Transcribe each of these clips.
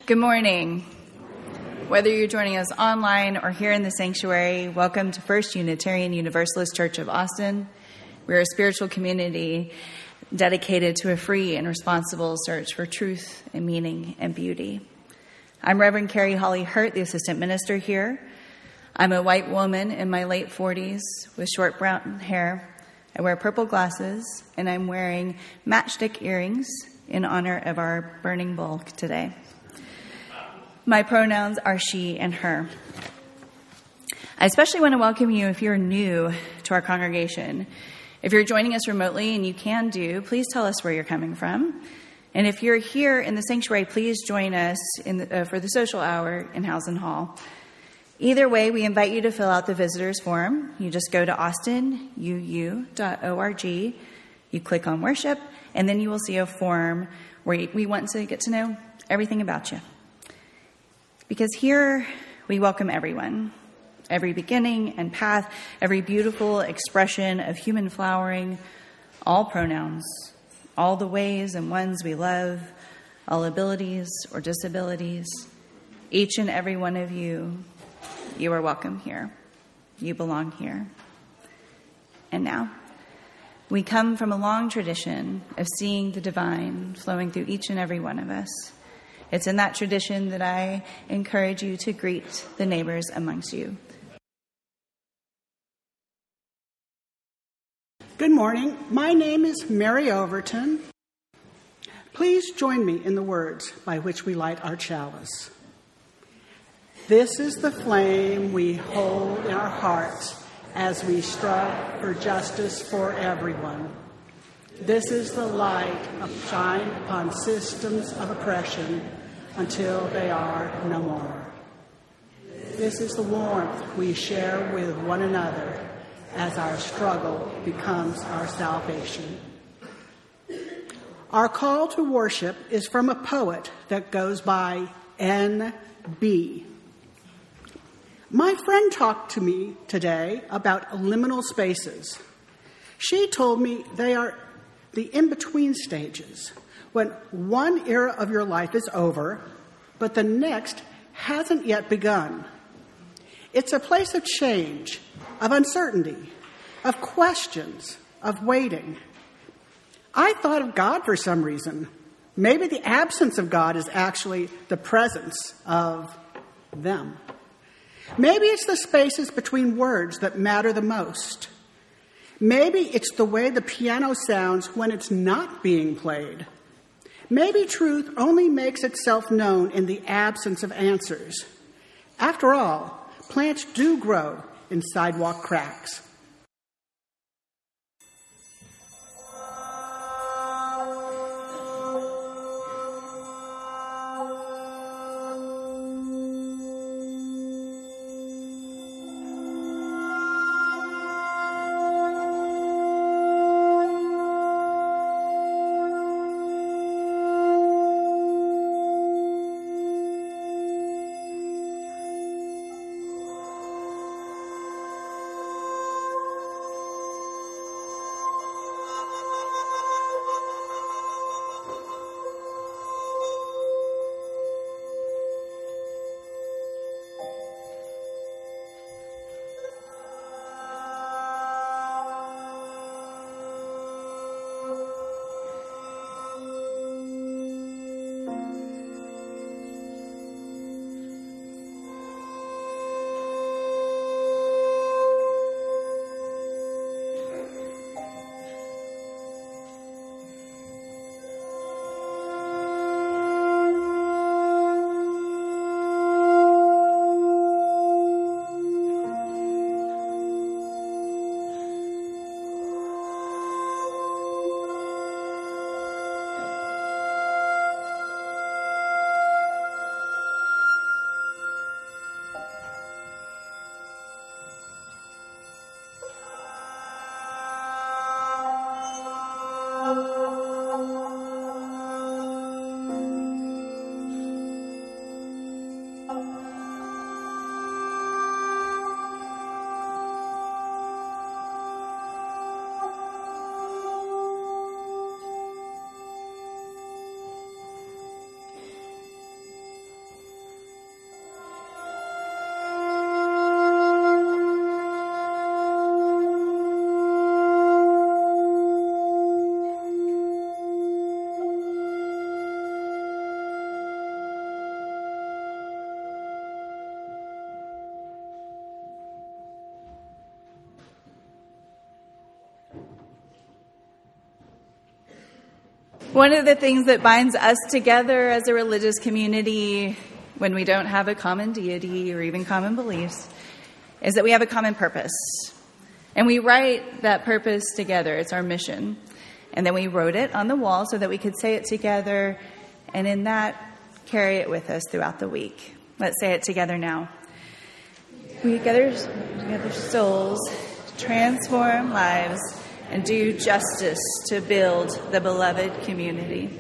Good morning. Whether you're joining us online or here in the sanctuary, welcome to First Unitarian Universalist Church of Austin. We're a spiritual community dedicated to a free and responsible search for truth and meaning and beauty. I'm Reverend Carrie Holly Hurt, the assistant minister here. I'm a white woman in my late 40s with short brown hair. I wear purple glasses, and I'm wearing matchstick earrings in honor of our burning bowl today. My pronouns are she and her. I especially want to welcome you if you're new to our congregation. If you're joining us remotely, and you can do, please tell us where you're coming from. And if you're here in the sanctuary, please join us for the social hour in Housen Hall. Either way, we invite you to fill out the visitors form. You just go to austinuu.org, you click on worship, and then you will see a form where we want to get to know everything about you. Because here we welcome everyone, every beginning and path, every beautiful expression of human flowering, all pronouns, all the ways and ones we love, all abilities or disabilities, each and every one of you, you are welcome here. You belong here. And now, we come from a long tradition of seeing the divine flowing through each and every one of us. It's in that tradition that I encourage you to greet the neighbors amongst you. Good morning. My name is Mary Overton. Please join me in the words by which we light our chalice. This is the flame we hold in our hearts as we strive for justice for everyone. This is the light of shine upon systems of oppression until they are no more. This is the warmth we share with one another as our struggle becomes our salvation. Our call to worship is from a poet that goes by N.B. My friend talked to me today about liminal spaces. She told me they are the in-between stages, when one era of your life is over, but the next hasn't yet begun. It's a place of change, of uncertainty, of questions, of waiting. I thought of God for some reason. Maybe the absence of God is actually the presence of them. Maybe it's the spaces between words that matter the most. Maybe it's the way the piano sounds when it's not being played. Maybe truth only makes itself known in the absence of answers. After all, plants do grow in sidewalk cracks. One of the things that binds us together as a religious community when we don't have a common deity or even common beliefs is that we have a common purpose. And we write that purpose together. It's our mission. And then we wrote it on the wall so that we could say it together, and in that, carry it with us throughout the week. Let's say it together now. We gather souls, transform lives, and do justice to build the beloved community.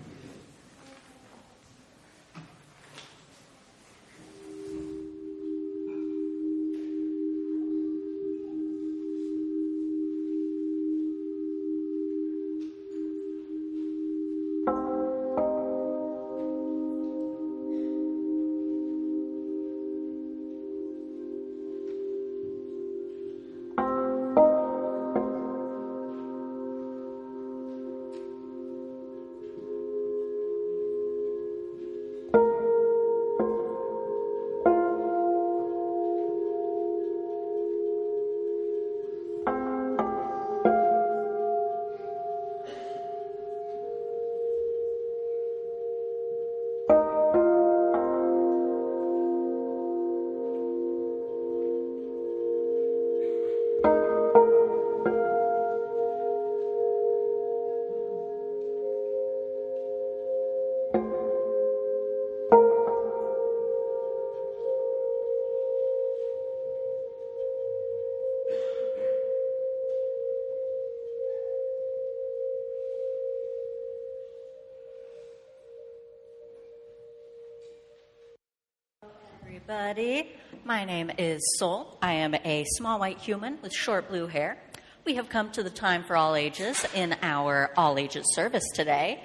Everybody, my name is Sol. I am a small white human with short blue hair. We have come to the time for all ages in our all ages service today.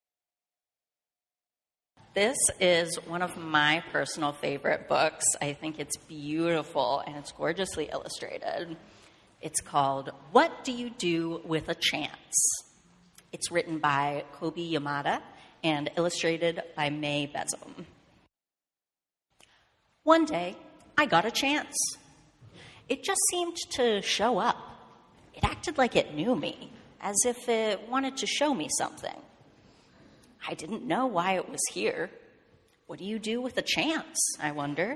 This is one of my personal favorite books. I think it's beautiful and it's gorgeously illustrated. It's called What Do You Do with a Chance? It's written by Kobi Yamada and illustrated by May Besom. One day, I got a chance. It just seemed to show up. It acted like it knew me, as if it wanted to show me something. I didn't know why it was here. What do you do with a chance, I wonder?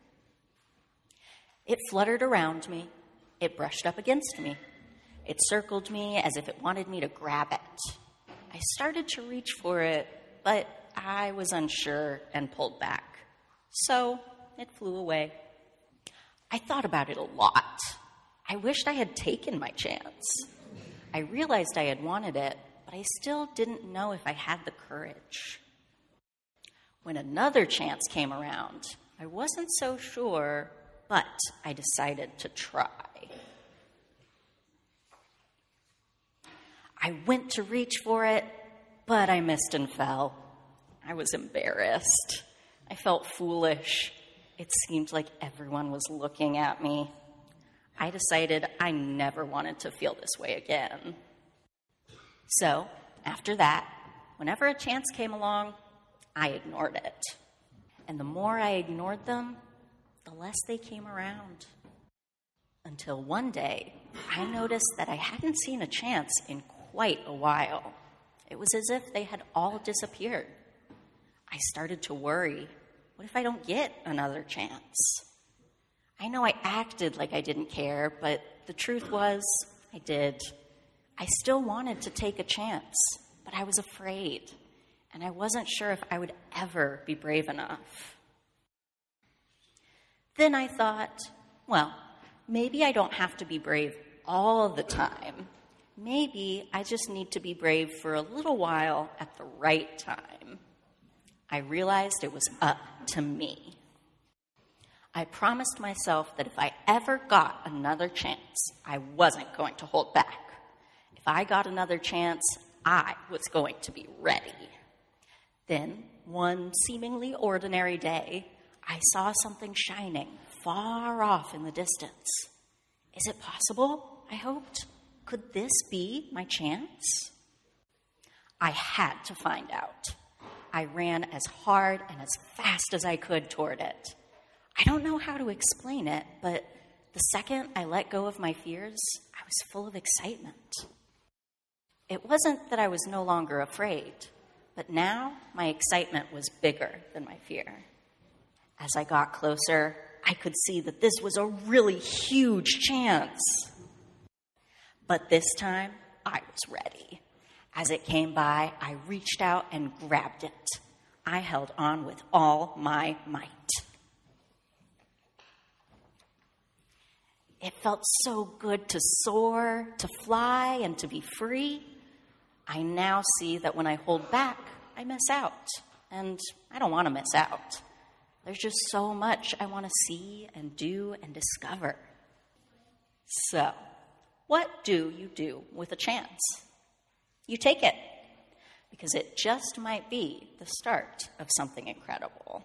It fluttered around me. It brushed up against me. It circled me as if it wanted me to grab it. I started to reach for it, but I was unsure and pulled back. So it flew away. I thought about it a lot. I wished I had taken my chance. I realized I had wanted it, but I still didn't know if I had the courage. When another chance came around, I wasn't so sure, but I decided to try. I went to reach for it, but I missed and fell. I was embarrassed. I felt foolish. It seemed like everyone was looking at me. I decided I never wanted to feel this way again. So, after that, whenever a chance came along, I ignored it. And the more I ignored them, the less they came around. Until one day, I noticed that I hadn't seen a chance in quite a while. It was as if they had all disappeared. I started to worry. What if I don't get another chance? I know I acted like I didn't care, but the truth was, I did. I still wanted to take a chance, but I was afraid, and I wasn't sure if I would ever be brave enough. Then I thought, well, maybe I don't have to be brave all the time. Maybe I just need to be brave for a little while at the right time. I realized it was up to me. I promised myself that if I ever got another chance, I wasn't going to hold back. If I got another chance, I was going to be ready. Then, one seemingly ordinary day, I saw something shining far off in the distance. Is it possible? I hoped. Could this be my chance? I had to find out. I ran as hard and as fast as I could toward it. I don't know how to explain it, but the second I let go of my fears, I was full of excitement. It wasn't that I was no longer afraid, but now my excitement was bigger than my fear. As I got closer, I could see that this was a really huge chance. But this time, I was ready. As it came by, I reached out and grabbed it. I held on with all my might. It felt so good to soar, to fly, and to be free. I now see that when I hold back, I miss out. And I don't want to miss out. There's just so much I want to see and do and discover. So, what do you do with a chance? You take it, because it just might be the start of something incredible.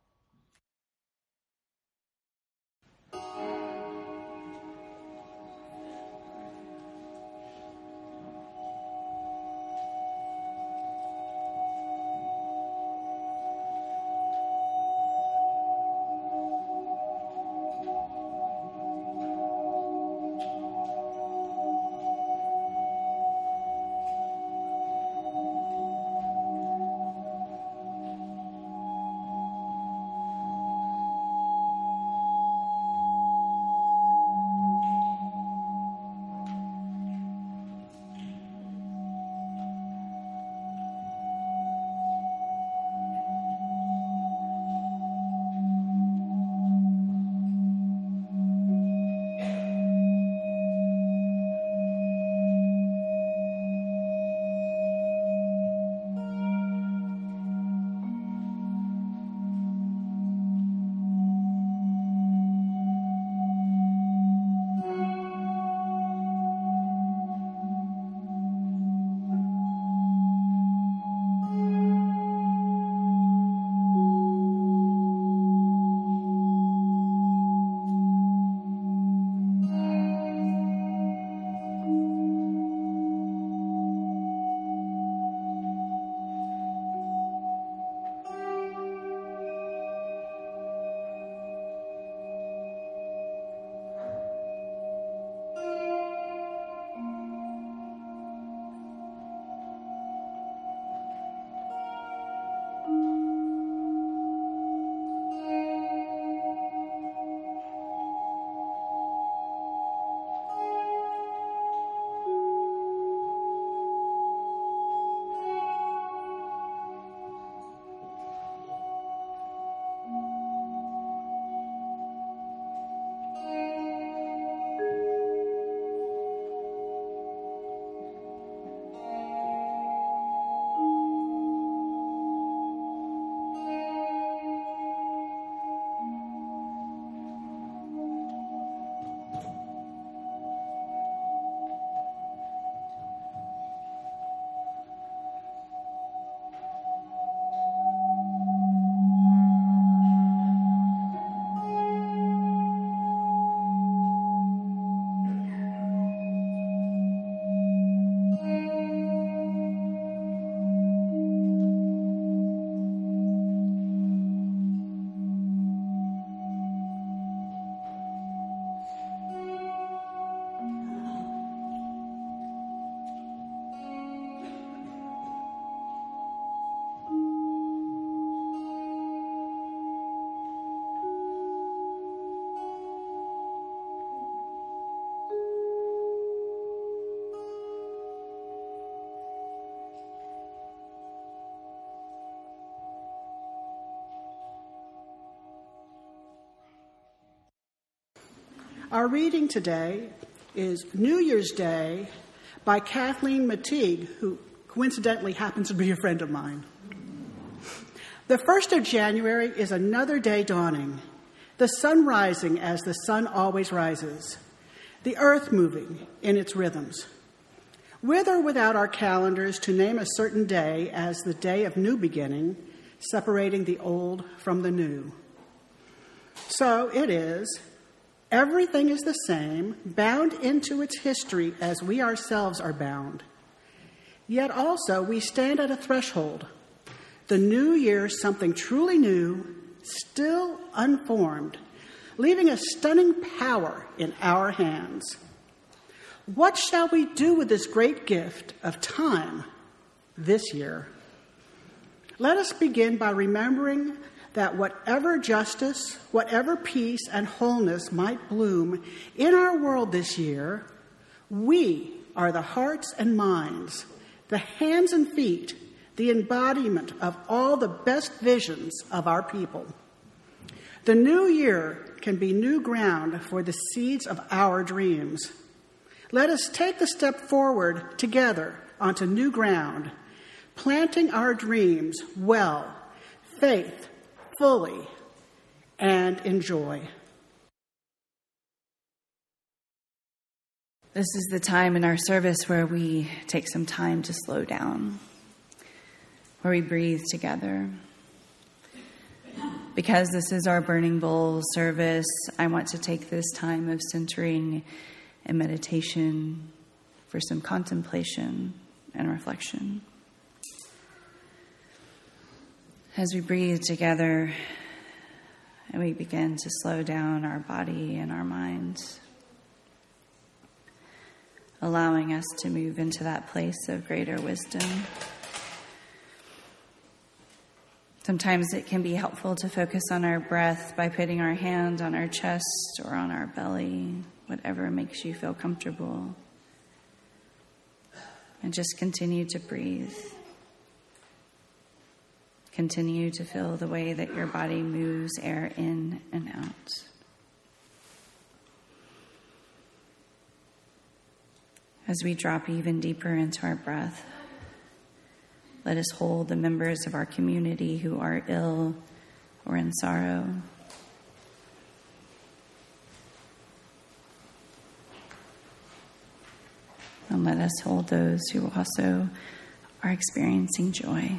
Our reading today is New Year's Day by Kathleen McTeague, who coincidentally happens to be a friend of mine. The 1st of January is another day dawning, the sun rising as the sun always rises, the earth moving in its rhythms. With or without our calendars to name a certain day as the day of new beginning, separating the old from the new. So it is. Everything is the same, bound into its history as we ourselves are bound. Yet also we stand at a threshold. The new year, something truly new, still unformed, leaving a stunning power in our hands. What shall we do with this great gift of time this year? Let us begin by remembering that whatever justice, whatever peace and wholeness might bloom in our world this year, we are the hearts and minds, the hands and feet, the embodiment of all the best visions of our people. The new year can be new ground for the seeds of our dreams. Let us take the step forward together onto new ground, planting our dreams well, faith, fully, and in joy. This is the time in our service where we take some time to slow down, where we breathe together. Because this is our Burning Bowl service, I want to take this time of centering and meditation for some contemplation and reflection. As we breathe together and we begin to slow down our body and our minds, allowing us to move into that place of greater wisdom. Sometimes it can be helpful to focus on our breath by putting our hand on our chest or on our belly, whatever makes you feel comfortable. And just continue to breathe. Continue to feel the way that your body moves air in and out. As we drop even deeper into our breath, let us hold the members of our community who are ill or in sorrow. And let us hold those who also are experiencing joy.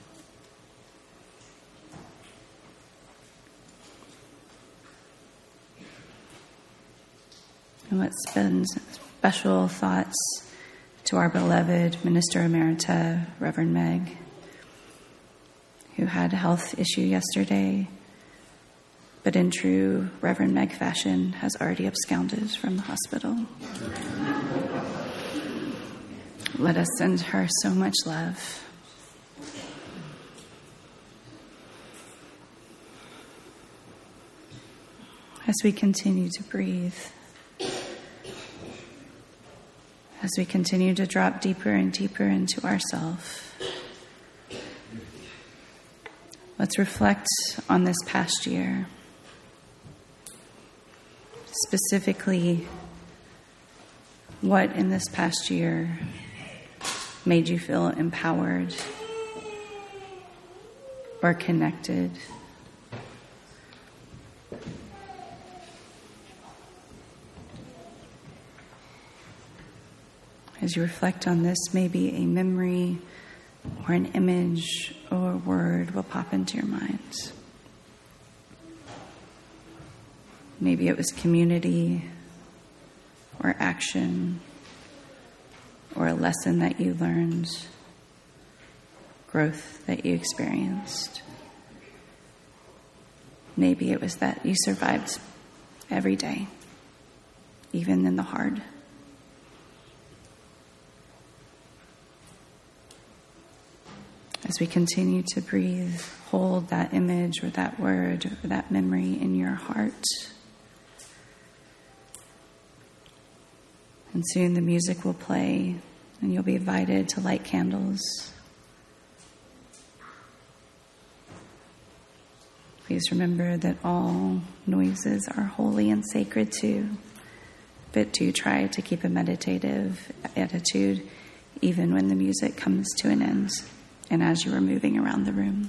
And let's spend special thoughts to our beloved Minister Emerita, Reverend Meg, who had a health issue yesterday, but in true Reverend Meg fashion has already absconded from the hospital. Let us send her so much love. As we continue to breathe, as we continue to drop deeper and deeper into ourselves, let's reflect on this past year. Specifically, what in this past year made you feel empowered or connected? As you reflect on this, maybe a memory or an image or a word will pop into your mind. Maybe it was community or action or a lesson that you learned, growth that you experienced. Maybe it was that you survived every day, even in the hard. As we continue to breathe, hold that image or that word or that memory in your heart. And soon the music will play and you'll be invited to light candles. Please remember that all noises are holy and sacred too, but do try to keep a meditative attitude even when the music comes to an end and as you are moving around the room.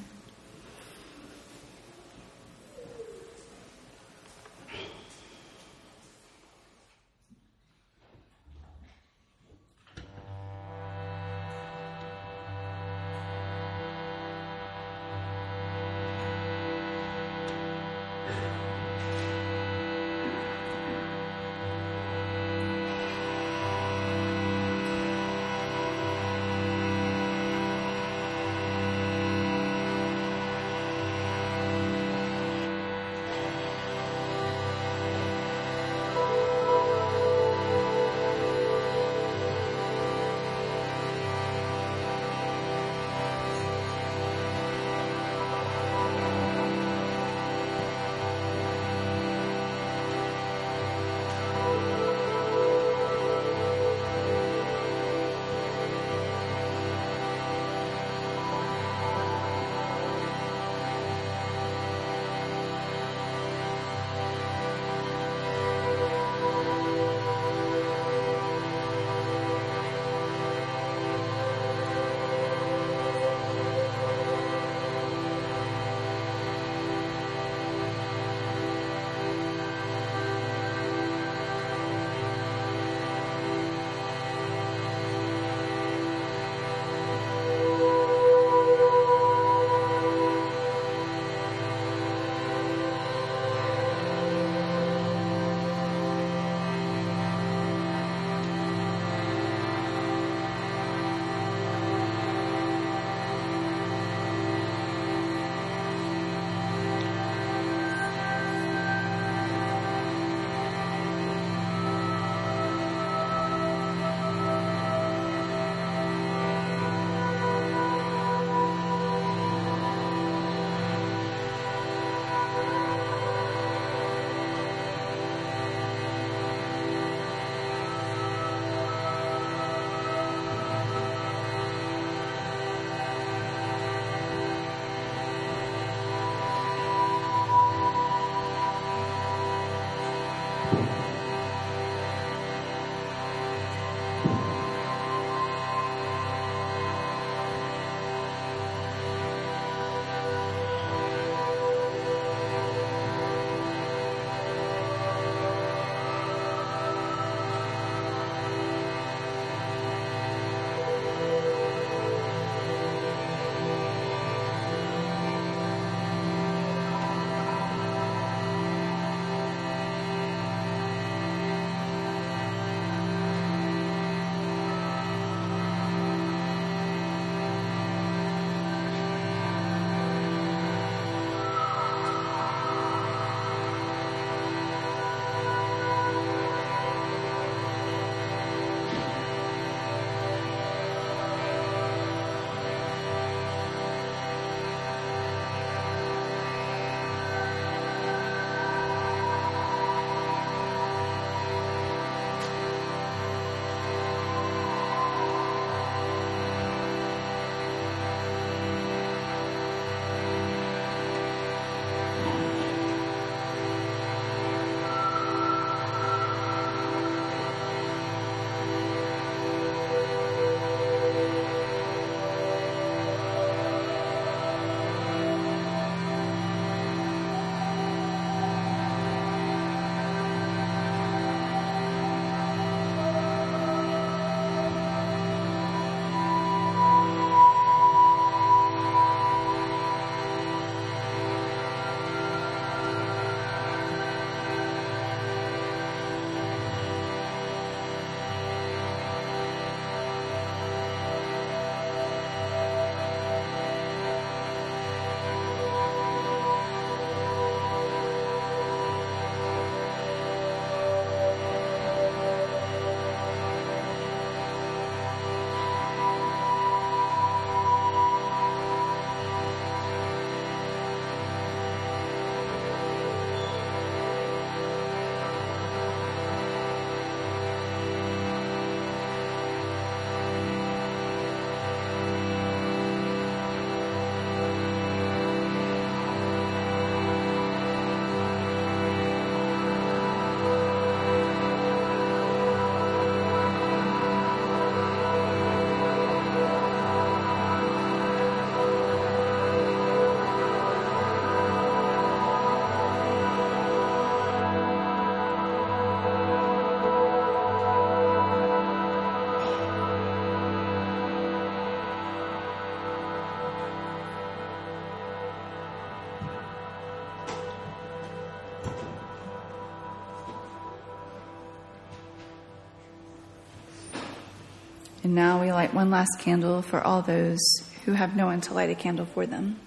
And now we light one last candle for all those who have no one to light a candle for them.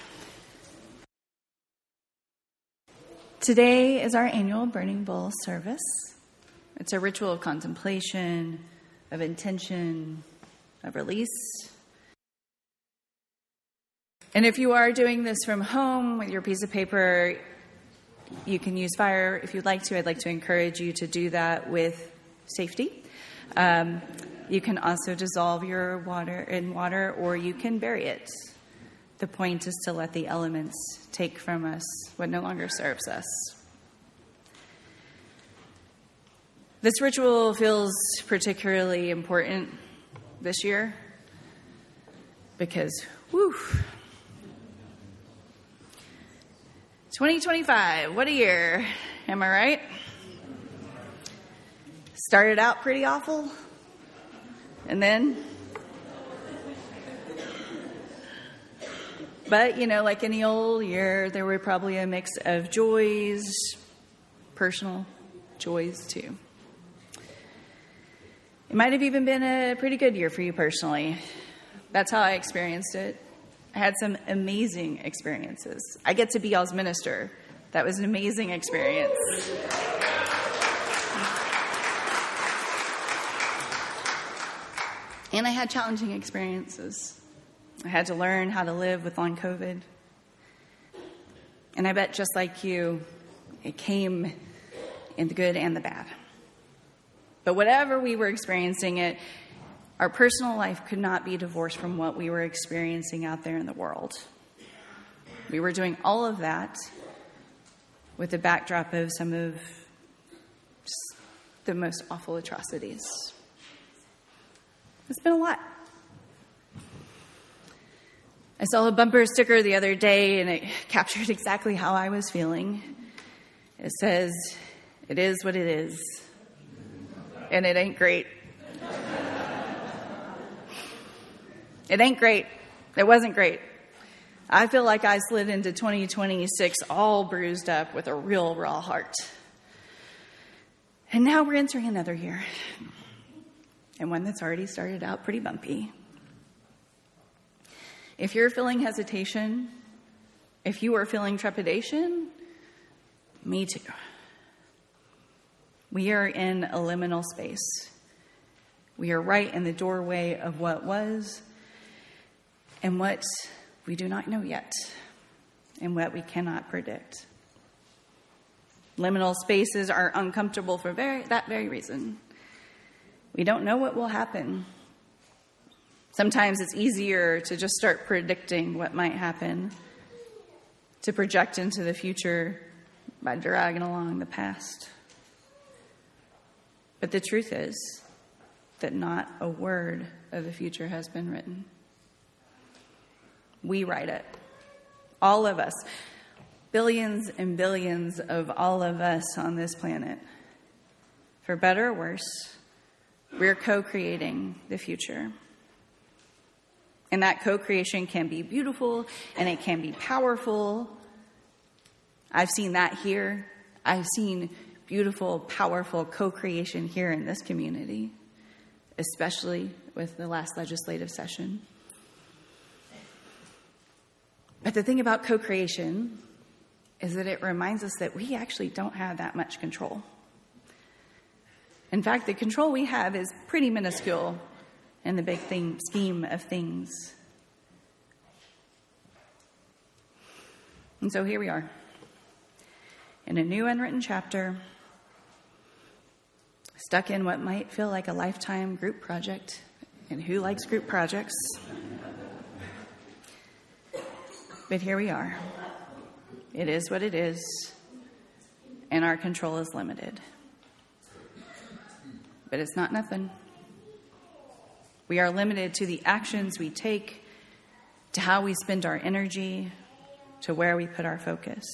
Today is our annual Burning Bowl service. It's a ritual of contemplation, of intention, of release. And if you are doing this from home with your piece of paper, you can use fire if you'd like to. I'd like to encourage you to do that with safety. You can also dissolve your water in water, or you can bury it. The point is to let the elements take from us what no longer serves us. This ritual feels particularly important this year because, 2025, what a year, am I right? Started out pretty awful, and then, but like any old year, there were probably a mix of joys, personal joys too. It might have even been a pretty good year for you personally. That's how I experienced it. I had some amazing experiences. I get to be y'all's minister. That was an amazing experience. And I had challenging experiences. I had to learn how to live with long COVID. And I bet just like you, it came in the good and the bad. But whatever we were experiencing our personal life could not be divorced from what we were experiencing out there in the world. We were doing all of that with the backdrop of some of the most awful atrocities. It's been a lot. I saw a bumper sticker the other day, and it captured exactly how I was feeling. It says, "It is what it is, and it ain't great." It ain't great. It wasn't great. I feel like I slid into 2026 all bruised up with a real raw heart. And now we're entering another year, and one that's already started out pretty bumpy. If you're feeling hesitation, if you are feeling trepidation, me too. We are in a liminal space. We are right in the doorway of what was and what we do not know yet, and what we cannot predict. Liminal spaces are uncomfortable for that very reason. We don't know what will happen. Sometimes it's easier to just start predicting what might happen, to project into the future by dragging along the past. But the truth is that not a word of the future has been written. We write it. All of us. Billions and billions of all of us on this planet. For better or worse, we're co-creating the future. And that co-creation can be beautiful and it can be powerful. I've seen that here. I've seen beautiful, powerful co-creation here in this community, especially with the last legislative session. But the thing about co-creation is that it reminds us that we actually don't have that much control. In fact, the control we have is pretty minuscule in the big scheme of things. And so here we are, in a new unwritten chapter, stuck in what might feel like a lifetime group project. And who likes group projects? But here we are. It is what it is, and our control is limited. But it's not nothing. We are limited to the actions we take, to how we spend our energy, to where we put our focus.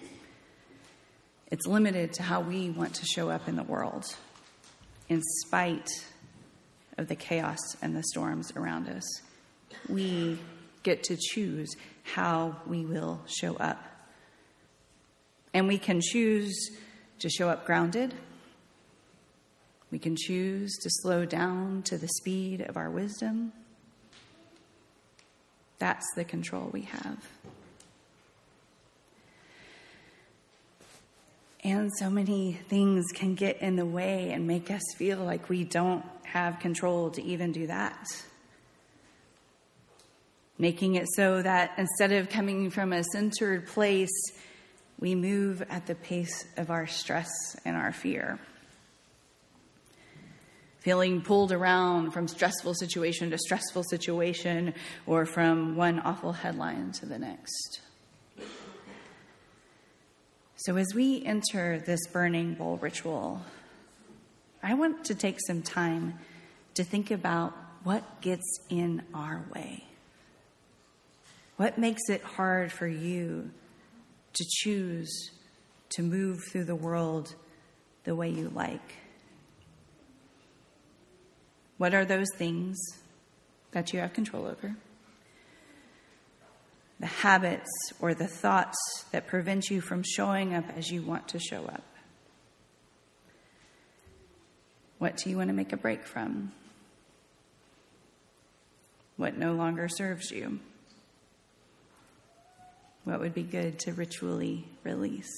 It's limited to how we want to show up in the world, in spite of the chaos and the storms around us. We get to choose how we will show up. And we can choose to show up grounded, We can choose to slow down to the speed of our wisdom. That's the control we have. And so many things can get in the way and make us feel like we don't have control to even do that. Making it so that instead of coming from a centered place, we move at the pace of our stress and our fear. Feeling pulled around from stressful situation to stressful situation, or from one awful headline to the next. So as we enter this burning bowl ritual, I want to take some time to think about what gets in our way. What makes it hard for you to choose to move through the world the way you like? What are those things that you have control over? The habits or the thoughts that prevent you from showing up as you want to show up. What do you want to make a break from? What no longer serves you? What would be good to ritually release?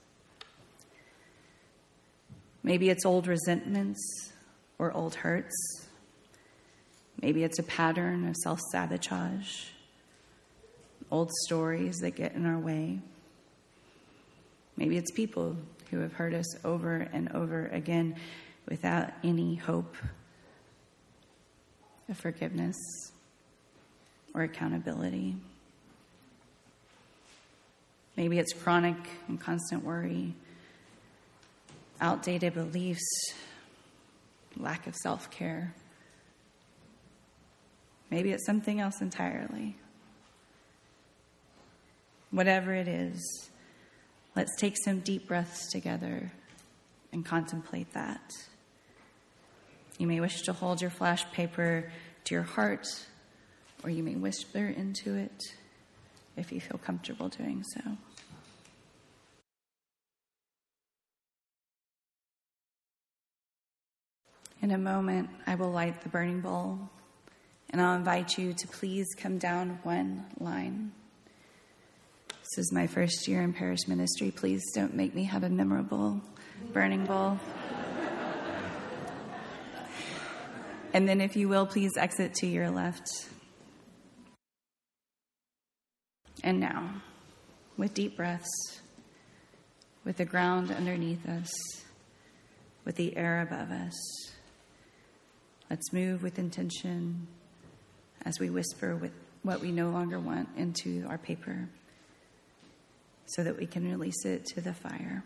Maybe it's old resentments or old hurts. Maybe it's a pattern of self-sabotage. Old stories that get in our way. Maybe it's people who have hurt us over and over again without any hope of forgiveness or accountability. Maybe it's chronic and constant worry, outdated beliefs, lack of self-care. Maybe it's something else entirely. Whatever it is, let's take some deep breaths together and contemplate that. You may wish to hold your flash paper to your heart, or you may whisper into it if you feel comfortable doing so. In a moment, I will light the burning bowl, and I'll invite you to please come down one line. This is my first year in parish ministry. Please don't make me have a memorable burning bowl. And then if you will, please exit to your left. And now, with deep breaths, with the ground underneath us, with the air above us, let's move with intention as we whisper with what we no longer want into our paper, so that we can release it to the fire.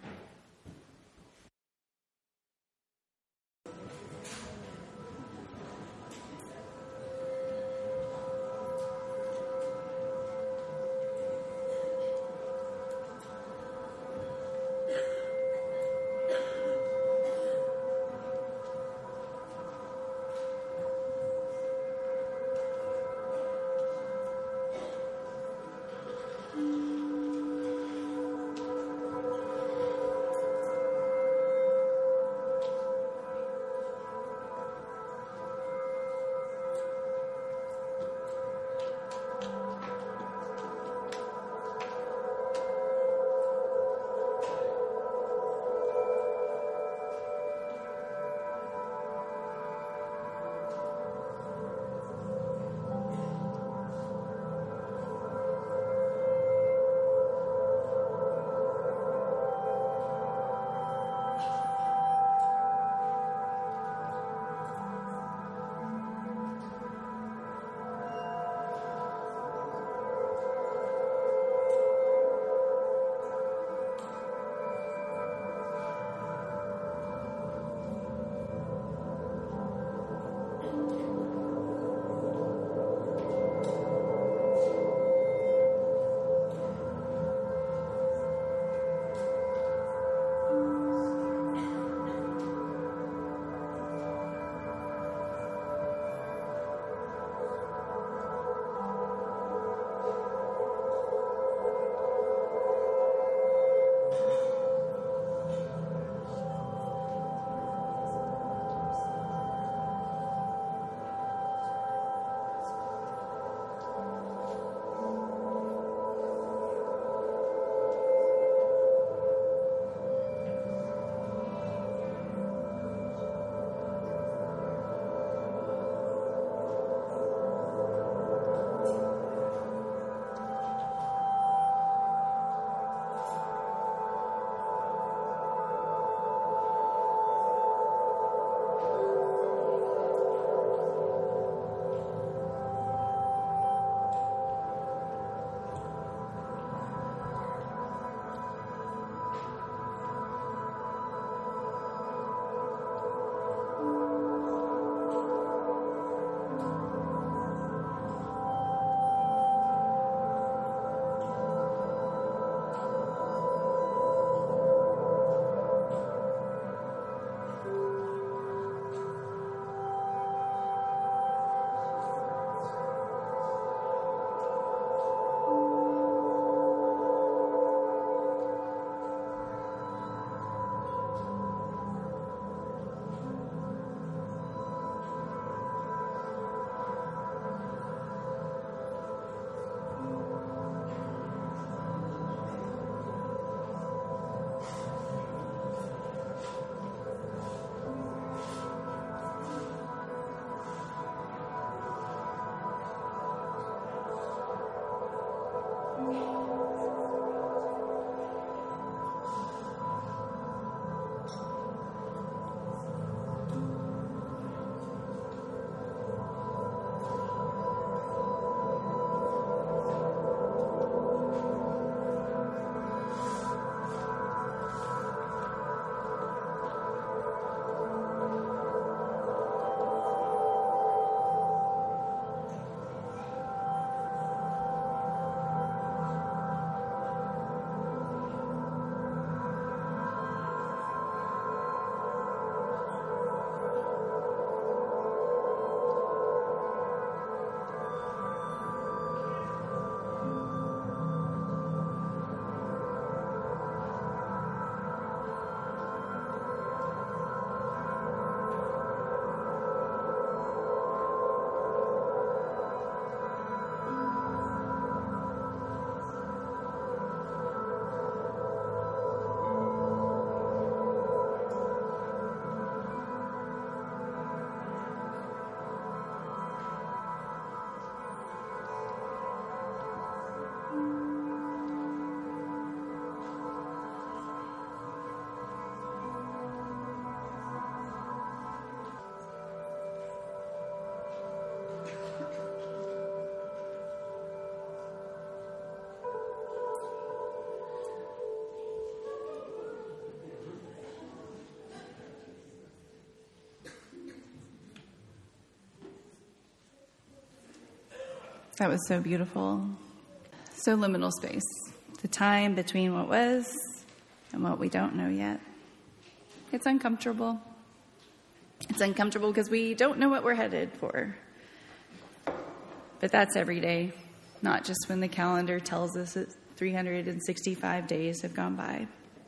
That was so beautiful. So liminal space. The time between what was and what we don't know yet. It's uncomfortable. It's uncomfortable because we don't know what we're headed for. But that's every day, not just when the calendar tells us that 365 days have gone by.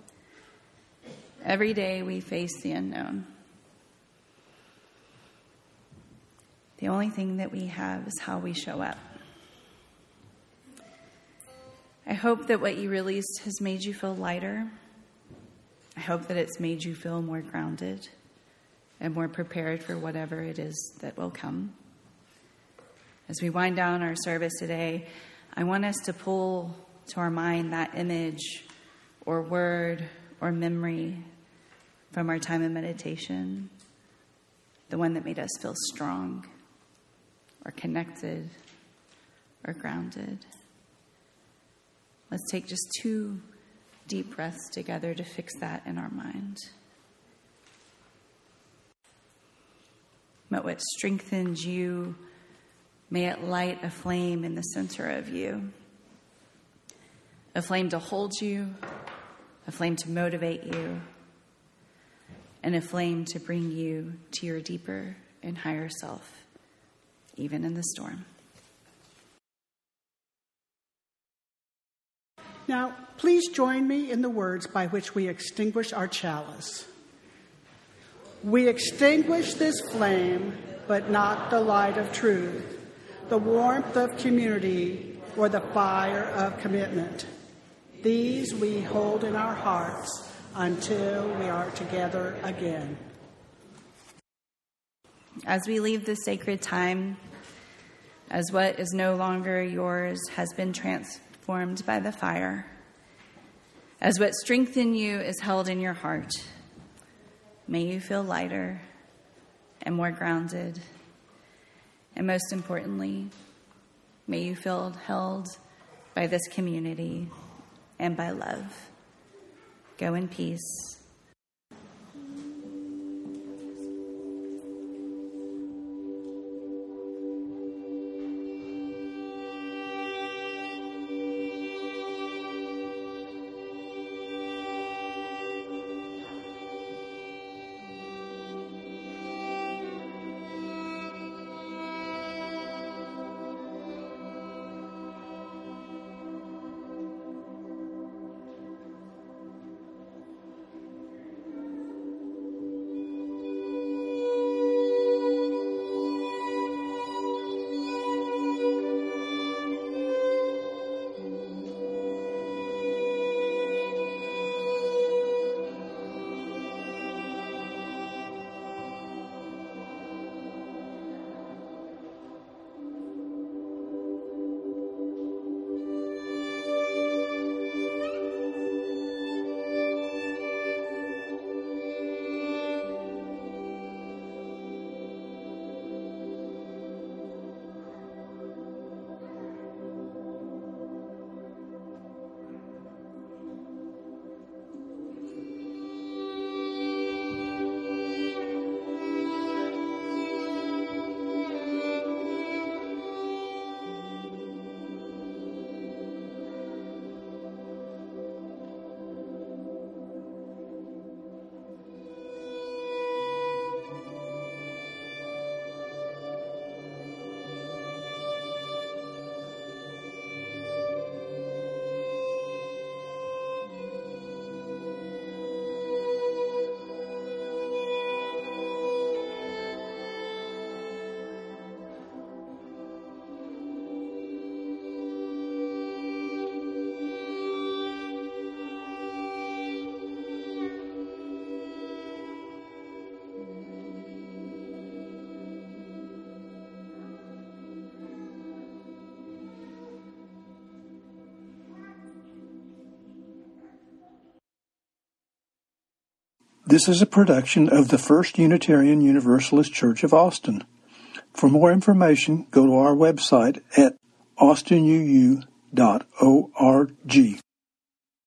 Every day we face the unknown. The only thing that we have is how we show up. I hope that what you released has made you feel lighter. I hope that it's made you feel more grounded and more prepared for whatever it is that will come. As we wind down our service today, I want us to pull to our mind that image or word or memory from our time of meditation, the one that made us feel strong or connected or grounded. Let's take just 2 deep breaths together to fix that in our mind. Let what strengthens you, may it light a flame in the center of you. A flame to hold you, a flame to motivate you, and a flame to bring you to your deeper and higher self, even in the storm. Now, please join me in the words by which we extinguish our chalice. We extinguish this flame, but not the light of truth, the warmth of community, or the fire of commitment. These we hold in our hearts until we are together again. As we leave this sacred time, as what is no longer yours has been transformed by the fire, as what strengthened you is held in your heart, may you feel lighter and more grounded. And most importantly, may you feel held by this community and by love. Go in peace. This is a production of the First Unitarian Universalist Church of Austin. For more information, go to our website at austinuu.org.